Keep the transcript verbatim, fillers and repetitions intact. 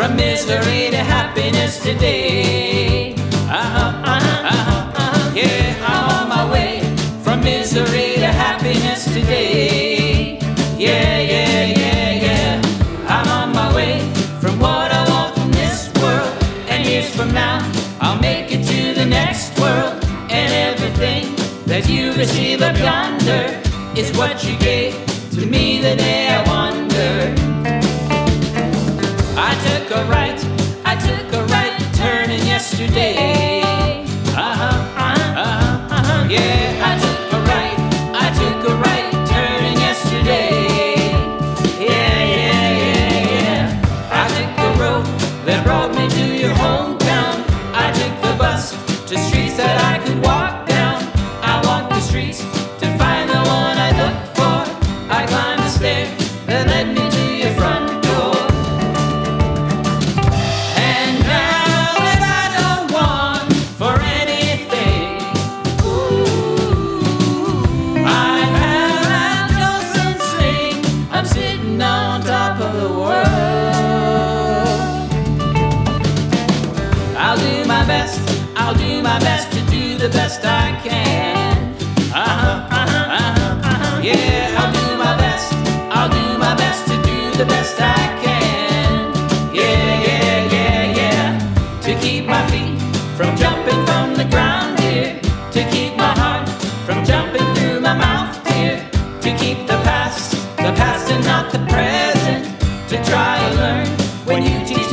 from misery to happiness today. Uh-huh, uh-huh, uh-huh, uh-huh. Yeah, I'm on my way from misery to happiness today. Yeah, yeah, yeah, yeah. I'm on my way from what I want from this world. And years from now, I'll make it to the next world. And everything that you receive up yonder is what you gave to me the day I wandered. I took a right, I took a right turning yesterday. Uh-huh, uh-huh, uh-huh, uh-huh. Yeah, I took a right, I took a right turning yesterday. Yeah, yeah, yeah, yeah. I took the road that brought me to your hometown. I took the bus to streets that I could walk down. I walked the streets to find the one I looked for. I climbed the stair that led me to your front door. And now that I don't want for anything, ooh, I have chosen sing. I'm sitting on top of the world. I'll do my best, I'll do my best to do the best I can. Uh-huh, uh-huh, uh-huh, uh-huh. Yeah, I'll do my best, I'll do my best to do the best I can. Yeah, yeah, yeah, yeah. To keep my feet from jumping from the ground, dear. To keep my heart from jumping through my mouth, dear. To keep the past, the past and not the present. To try and learn when you teach